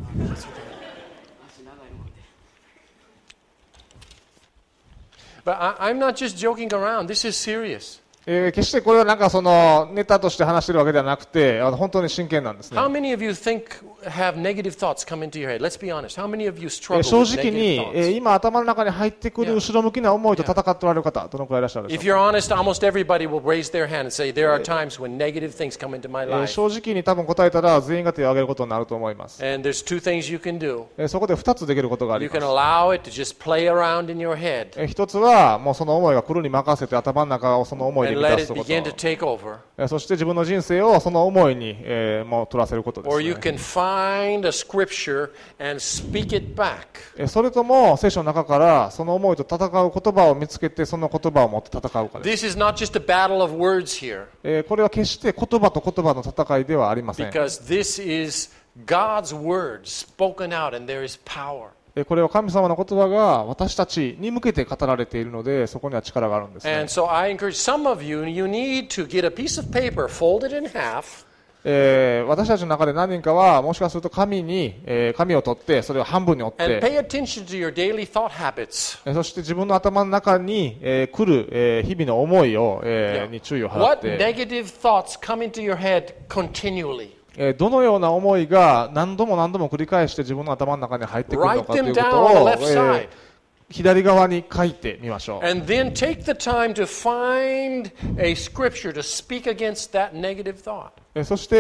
But I'm not just joking around. This is serious. 決してこれはなんかそのネタとして話してるわけではなくて、本当に真剣なんですね。 How many of you have negative thoughts come into your head? Let's be honest. How many of you struggle 正 with 直 negative に thoughts? 今頭の中に入ってくる後ろ向きな思いと戦っておられる方、どのくらいいらっしゃるでし If ょう you're honest, almost everybody will raise their hand and say, there are times when negative things come into my か。 life. 正直に多分答えたら全員が手を挙げることになると思います。 And there's two things you can do. そこで2つできることがあり You ま can す。 allow it to just play around in your head 一つはもうその思いが来るに任せて頭の中をその思いで and 満 let た it すこ begin to と、 take over. そして自分の人生をその思いにもう取らせることで Or す you ね。 can find a scripture and speak it back. それとも聖書の中からその思いと戦う言葉を見つけてその言葉を持って戦うかです。 This is not just a battle of words here, これは決して言葉と言葉の戦いではありません。 because this is God's word spoken out and there is power. これは神様の言葉が私たちに向けて語られているので、そこには力があるんですね。 And so I encourage some of you, you need to get a piece of paper, fold it in half, 私たちの中で何人かはもしかすると紙を取ってそれを半分に折っ and て、 pay attention to your daily thought habits. そして自分の頭の中に、来る、日々の思いを、に注意を払っ What て、 negative thoughts come into your head continually? どのような思いが何度も何度も繰り返して自分の頭の中に入ってくるの Write かという them こと down を、 on the left side. 左側に書いてみましょう。 And then take the time to find a scripture to speak against that negative thought. そして、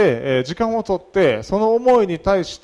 時間をとってその思いに対して、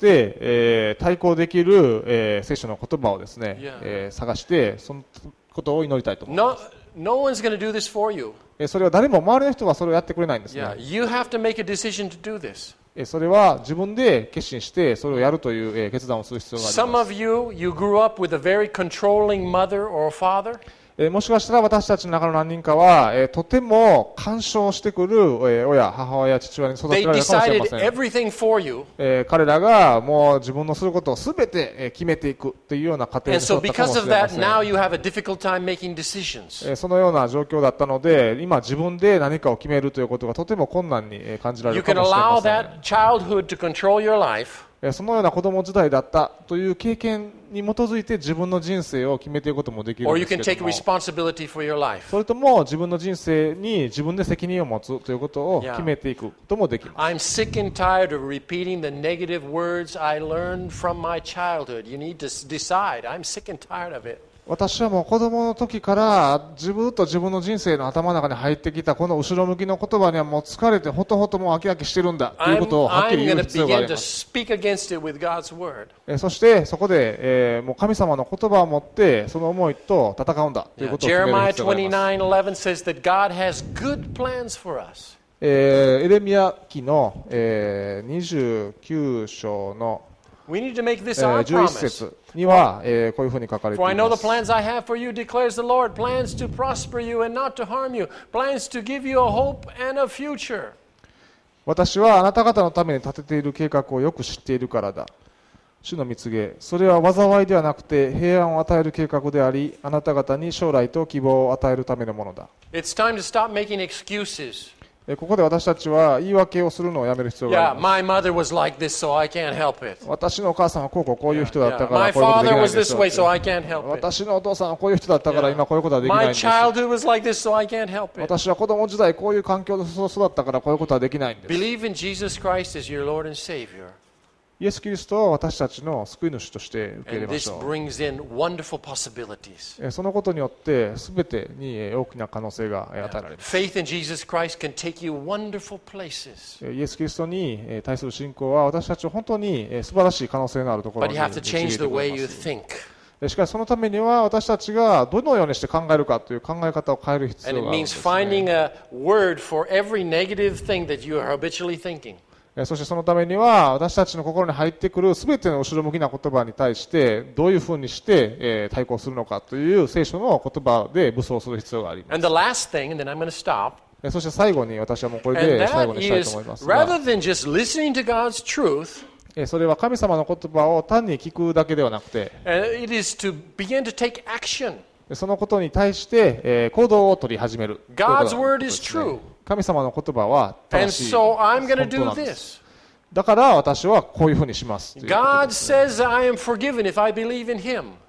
対抗できる、聖書の言葉をですね、 Yeah. 探してそのことを祈りたいと思いま No one's going to do this for you. す。それは誰も周りの人はそれをやってくれないんですね。 Yeah, you have to make a decision to do this. それは自分で決心してそれをやるという決断をする必要があり Some ます。 of you, you grew up with a very controlling mother or father. もしかしたら私たちの中の何人かは、とても干渉してくる、親、母親、父親に育て They られるかもしれ decided ません。 everything for you. 彼らがもう自分のすることをすべて決めていくというような過程 And に so 育ったかも because し of れま that, せん。 now you have a difficult time making decisions. そのような状況だったので、今自分で何かを決めるということがとても困難に感じられ You るか can もしれ allow ません。 that childhood to control your life. そのような子供時代だったという経験に基づいて自分の人生を決めていくこともできる Or ん you です can け take ども、 responsibility for your life. それとも自分の人生に自分で責任を持つということを Yeah. 決めていくこともできます。 I'm sick and tired of repeating the negative words I learned from my childhood. You need to decide. I'm sick and tired of it. 私はもう子供の時から自分の人生の頭の中に入ってきたこの後ろ向きの言葉にはもう疲れてほとほともう飽き飽きしてるんだということをはっきり I'm 言う going to 必要があ begin り to ます。 speak against it with God's word. そしてそこで、もう神様の言葉を持ってその思いと戦うんだという Yeah, ことを決める Jeremiah 必要があります 29:11 says that God has good plans for us. エレミヤ記の、29章の、 We need to make this our 11 promise. 節には、こういうふうに書かれてい For I know ま the す。 plans I have for you, declares the Lord, plans to prosper you and not to harm you, plans to give you a hope and a future. 私はあなた方のために立てている計画をよく知っているからだ。主の蜜げ、それは災いではなくて平安を与える計画であり、あなた方に将来と希望を与えるためのものだ。 It's time to stop making excuses. ここで私たちは言い訳をするのをやめる必要があ Yeah, ります。 my mother was like this, so I can't help it. 私のお母さんはこういう人だった Yeah, から my こういうことでき father ないん was です this よ way, so I can't help it. 私のお父さんはこういう人だったから今こういうことはできないん My です。 childhood was like this, so I can't help it. 私は子供時代こういう環境で育ったからこういうことはできないんです。 Believe in Jesus Christ as your Lord and Savior. イエス・キリストを私たちの救い主として受け入れ And まし this ょ brings in wonderful possibilities. う。そのことによって全てに大きな可能性が与えられます。 Faith in Jesus Christ can take you wonderful places. イエス・キリストに対する信仰は私たちを本当に素晴らしい可能性のあるところ But に you have to 導い change て the くれ way ま you す。 think. しかしそのためには私たちがどのようにして考えるかという考え方を変える必 And 要 it があるんで means す、ね。 finding a word for every negative thing that you are habitually thinking. そしてそのためには私たちの心に入ってくるすべての後ろ向きな言葉に対してどういうふうにして対抗するのかという聖書の言葉で武装する必要がありま And the last thing, and then I'm going to stop, す。そして最後に私はもうこれ and で最後 that にしたいと is 思います rather が、 than just listening to God's truth, それは神様の言葉を単に聞くだけではなくて、 it is to begin to take action. そのことに対して行動を取り始める。 God's ということ word で is すね true. 神様の言葉は And 正しい。 so I'm going to 本当 do なんです this. だから私はこういうふうにしますということ God ですね。 says I am forgiven if I believe in Him.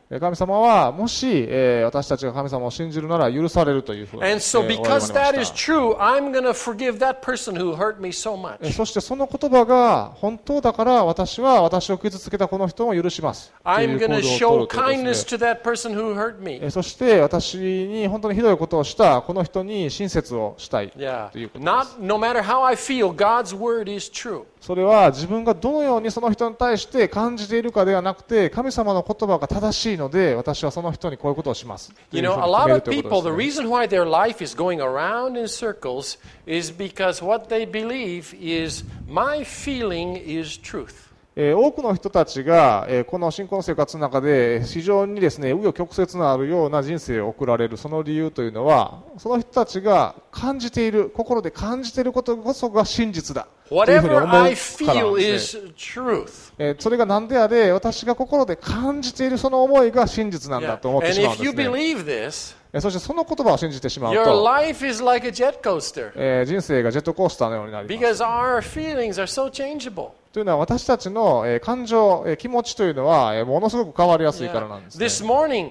神様はもし、私たちが神様を信じるなら許されるというふうに、 And so お言われ because ま that し is た。 true, I'm going to forgive that person who hurt me so much. そしてその言葉が本当だから私は私を傷つけたこの人も許しますとい I'm う行 going 動 to を show 取るという kindness ことですね。 to that person who hurt me. そして私に本当にひどいことをしたこの人に親切をしたい Yeah. ということです。 No matter how I feel, God's word is true. それは自分がどのようにその人に対して感じているかではなくて、神様の言葉が正しいので私はその人にこういうことをしますとい You うふう know, に a 決め lot る of というこ people, と the ですね。 reason why their life is going around in circles is because what they believe is my feeling is truth. 多くの人たちが、この信仰生活の中で非常にですね、紆余曲折のあるような人生を送られるその理由というのは、その人たちが感じている、心で感じていることこそが真実だというふうに Whatever 思うから I なん feel ですね。 is truth. それが何であれ、私が心で感じているその思いが真実なん Yeah. だと思って And しまうん if で you すね。 believe this, そしてその言葉を信じてしまう your と、 life is like a jet coaster 人生がジェットコースターのようになります。 because our feelings are so changeable. というのは私たちの感情、気持ちというのはものすごく変わりやすいからなんですね。 This morning,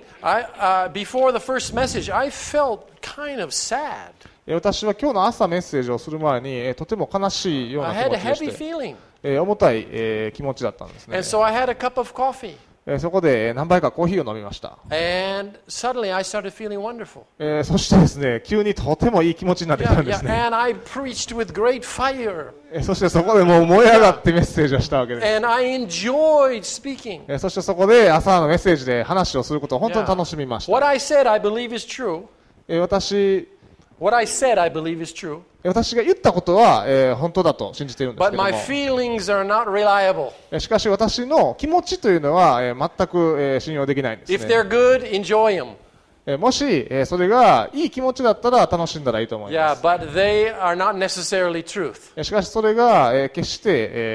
before the first message, I felt kind of sad. 私は今日の朝メッセージをする前にとても悲しいような I 気 had 持 a ちで heavy して、 feeling. 重たい気持ちだったんですね。 And so I had a cup of coffee. そこで何杯かコーヒーを飲みました。 And suddenly I started feeling wonderful. そしてですね、急にとてもいい気持ちになってきた Yeah, んです yeah. ね。 And I preached with great fire. そしてそこでもう燃え上がってメッセージをしたわけです。 And I enjoyed speaking. そしてそこで朝のメッセージで話をすることを本当に楽しみました。 What I said, I believe is true. 私 What I said, I believe is true. が言ったことは、本当だと信じているんです But けど my も、 feelings are not reliable. しかし私の気持ちというのは、全く、信用できないんです If ね。 they're good, enjoy them. もし、それがいい気持ちだったら楽しんだらいいと思いま Yeah, す。 but they are not necessarily truth. しかしそれが、決して、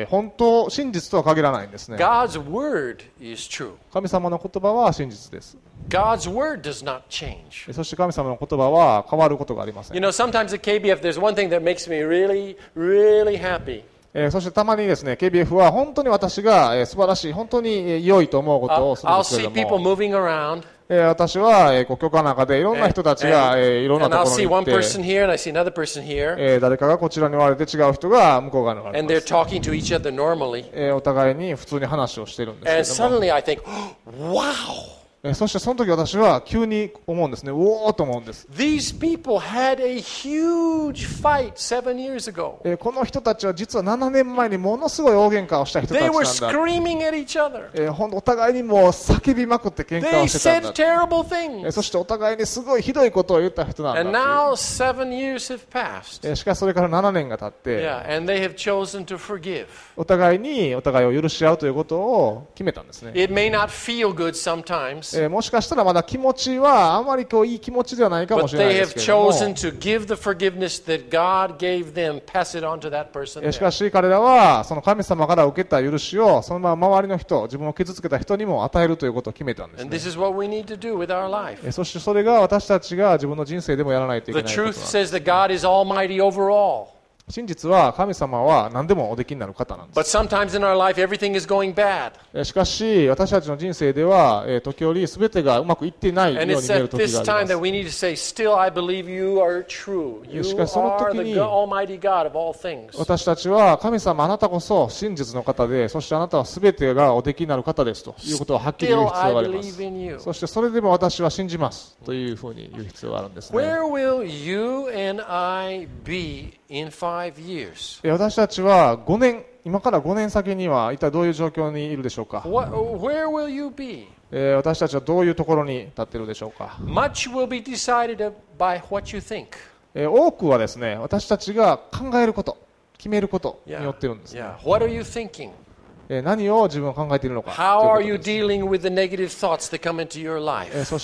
本当、真実とは限らないんですね。 God's word is true. 神様の言葉は真実です。 God's word does not change. そして神様の言葉は変わることがありません。 You know, sometimes at KBF, there's one thing that makes me really, really happy. そしてたまにですね、KBF は本当に私が、素晴らしい、本当に良いと思うことをするん I'll ですけ see れ people ども、 moving around. 私は、教会の中でいろんな人たちが、いろんな And と I'll ころ see に行 one って、 person here and I see another person here. 誰かがこちらにおられて違う人が向こう側におられ And ま they're す。 talking to each other normally. お互いに普通に話をしているんで And すけれども、 suddenly I think, wow, そしてその時私は急に思うんですね。おーと思うんです。 these people had a huge fight 7 years ago. この人たちは実は7年前にものすごい大喧嘩をした人た They ち were なんだ。 screaming at each other. お互いにもう叫びまくって喧嘩 They をしてたん said だ。 terrible things. そしてお互いにすごいひどいことを言った人なん And だ now 7 years have passed. しかしそれから7年が経って、 Yeah, and they have chosen to forgive. お互いにお互いを許し合うということを決めたんですね。 It may not feel good sometimes, もしかしたらまだ気持ちはあまりいい気持ちではないかも but しれない they で have すけれども、 chosen to give the forgiveness that God gave them, pass it on to that person. しかし彼らはその神様から受けた許しをそのまま周りの人、自分を傷つけた人にも与えるということを決めたんです And ね。 this is what we need to do with our life. そしてそれが私たちが自分の人生でもやらないといけ The ないことなん truth です。 says that God is almighty over all. 真実は神様は何でもおできになる方なんで But sometimes in our life, everything is going bad. す。しかし私たちの人生では時折全てがうまくいっていないよう And に it's 見える at 時 this があ time りま that す。 we need to say, still I believe you are true. You しかしその are 時 the に almighty God of all things. 私たちは神様あなたこそ真実の方で、そしてあなたは全てがおできになる方ですということをはっきり言う Still 必要が I ありま believe す。 in you. そしてそれでも私は信じますというふうに言う必要があるんですね。 Where will you and I be in 5 years? 私たちは5年、今から5年先には一体どういう状況にいるでしょうか。 Where will you be? 私たちはどういうところに立っているでしょうか。 Much will be decided by what you think. 多くはですね、私たちが考えること、決めることによっているんですね。 Yeah. What are you thinking? 何を自分は考えているのか How と are いう you ことです。 dealing with the negative thoughts that come into your life? そして、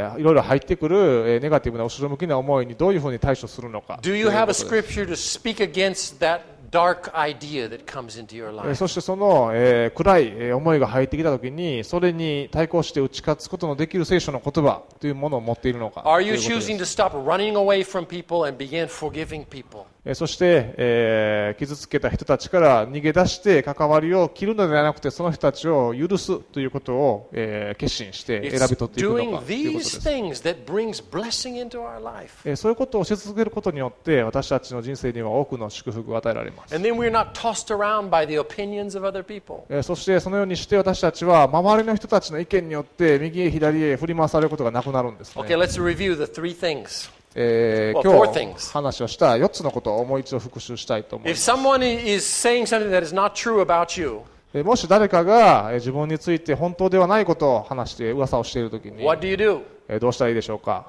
いろいろ入ってくる、ネガティブな後ろ向きな思いにどういうふうに対処するのか。 Do you have a ということです scripture to speak against that dark idea that comes into your life? そしてその、暗い思いが入ってきたときに、それに対抗して打ち勝つことのできる聖書の言葉というものを持っているのか。 Are you ということです choosing to stop running away from people and begin forgiving people? そして、傷つけた人たちから逃げ出して関わりを切るのではなくて、その人たちを許すということを、決心して選び取っていくのかということです。そういうことをし続けることによって私たちの人生には多くの祝福が与えられます。そしてそのようにして私たちは周りの人たちの意見によって右へ左へ振り回されることがなくなるんですね。 Okay, let's review the three things. 今日話をした4つのことをもう一度復習したいと思います。 If someone is saying something that is not true about you, もし誰かが自分について本当ではないことを話して噂をしているときに what do you do? どうしたらいいでしょうか。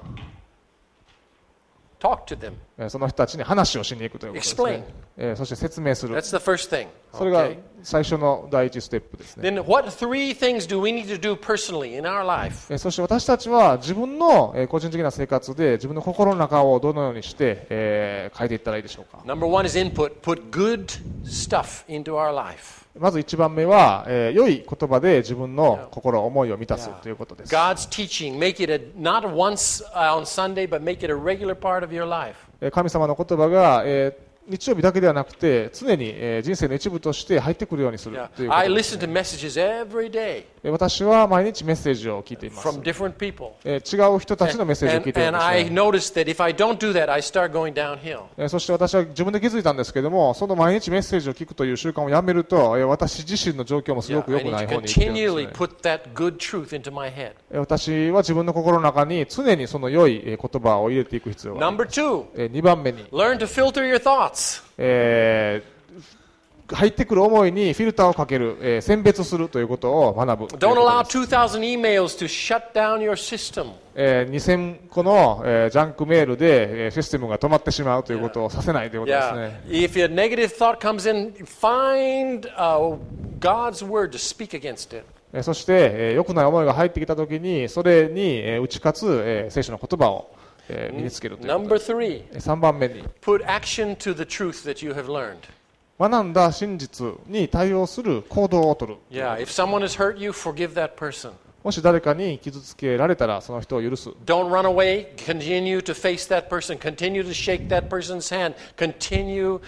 Talk to them. その人たちに話をしに行くということですね。そして説明する。 That's the first thing. それが最初の第一ステップですね。 Then what three things do we need to do personally in our life? そして私たちは自分の個人的な生活で自分の心の中をどのようにして変えていったらいいでしょうか。 Number one is input. Put good stuff into our life. まず1番目は、良い言葉で自分の心、思いを満たすということです。 God's teaching, make it not once on Sunday, but make it a regular part of your life. 神様の言葉が、日曜日だけではなくて常に、人生の一部として入ってくるようにするということ I です、 listen to messages every day 私は毎日メッセージを聞いています。 from different people. 違う人たちのメッセージを聞いていま And す、 I ね。 noticed that if I don't do that, I start going downhill. そして私は自分で気づいたんですけども、その毎日メッセージを聞くという習慣をやめると、私自身の状況もすごく良 I く need ない to 方に行っているん continually です、ね。 put that good truth into my head. 私は自分の心の中に常にその良い言葉を入れていく必要があります。 Number two, 2番目に、 learn to filter your thoughts. 入ってくる思いにフィルターをかける、選別するということを学ぶ。 Don't allow 2,000 emails to shut down your system. 2000個の、ジャンクメールで、システムが止まってしまうということをさせないということです Yeah. ね。 If a negative thought comes in, find God's word to speak against it. そして、良くない思いが入ってきたときにそれに、打ち勝つ、聖書の言葉を、身につけるということです。 Number three, 3番目に put action to the truth that you have learned. 学んだ真実に対応する行動を取る。 Yeah, if someone has hurt you, forgive that person. もし誰かに傷つけられたらその人を許す。 Don't run away. Continue to face that person. Continue to shake that person's hand. Continue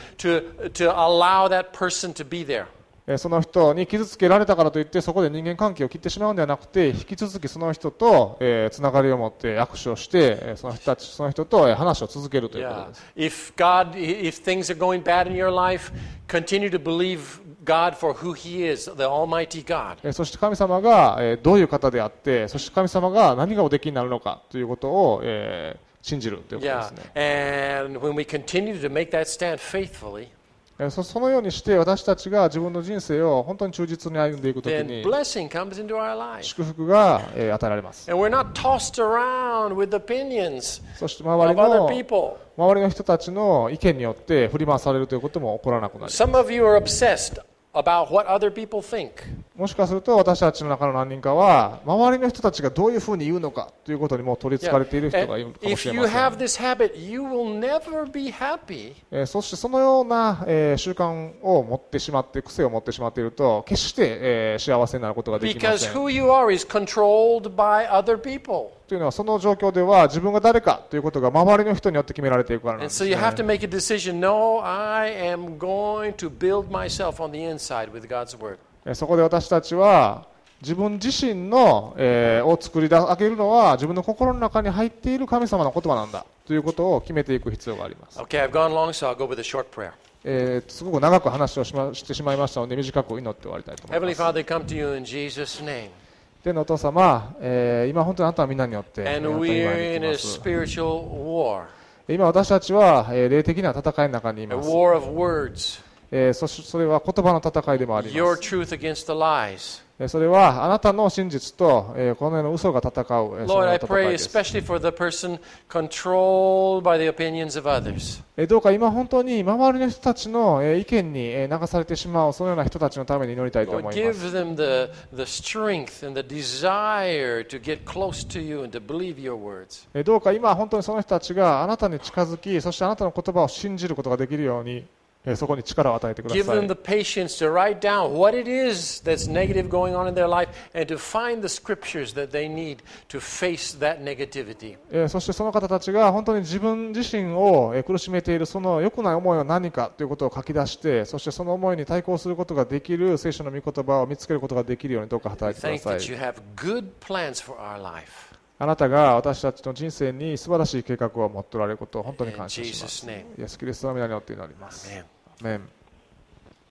to allow that person to be there. その人に傷つけられたからといってそこで人間関係を切ってしまうのではなくて、引き続きその人と、つながりを持って握手をして、その人と話を続けるということです。 If things are going bad in your life, continue to believe God for who He is, the Almighty God. そして神様がどういう方であって、そして神様が何がおできになるのかということを信じるということですね。 And when we continue to make that stand faithfully, そのようにして私たちが自分の人生を本当に忠実に歩んでいくとき then に blessing comes into our life. 祝福が与えられます。 And we're not tossed around with opinions そして of other people. 周りの人たちの意見によって振り回されるということも起こらなくなります。 Some of you are obsessed about what other people think. もしかすると私たちの中の何人かは周りの人たちがどういうふうに言うのかということにも取りつかれている人がいるかもし If れ you ませ have ん。 this habit, you will never be happy. そしてそのような習慣を持ってしまって癖を持ってしまっていると決して幸せになることができま Because せん。 who you are is controlled by other people. というのはその状況では自分が誰かということが周りの人によって決められていくからなんで And す so you ね。 have to make a decision. No, I am going to build myself on the inside with God's Word. そこで私たちは自分自身の、を作り上げるのは自分の心の中に入っている神様の言葉なんだということを決めていく必要があります。 Okay, I've gone long, so I'll go with a short prayer. すごく長く話をしてしまいましたので短く祈って終わりたいと思い Heavenly ます。 Father, come to you in Jesus' name. 天のお父様、今本当にあなたはみんなによってあなた And に前 we're に in 来 a ます。 spiritual war, 今私たちは霊的な戦いの中にい a ます。 war of words. それは言葉の戦いでもあり Your ます。 truth against the lies. それはあなたの真実とこの世の嘘が戦うそのよう Lord, な I 戦 pray いです。 especially for the person controlled by the opinions of others. どうか今本当に周りの人たちの意見に流されてしまうそのような人たちのために祈りたいと Lord, 思い give ます。 them the strength and the desire to get close to you and to believe your words. どうか今本当にその人たちがあなたに近づき、そしてあなたの言葉を信じることができるようにそこに力を与えてくだ Give さ them い the。patience to write down what it is that's negative going on in their life and to find the scriptures that they need to face that negativity. そしてその方たちが本当に自分自身を苦しめているその良くない思いは何かということを書き出して、そしてその思いに対抗することができる聖書の御言葉を見つけることができるようにどうか働いてく Thank だ that さ you い。 have good plans for our life. あなたが私たちの人生に素晴らしい計画を持っておられることを本当に In 感謝します。 Jesus' name. イエス・キリストの皆によって祈ります。 Amen. アメン。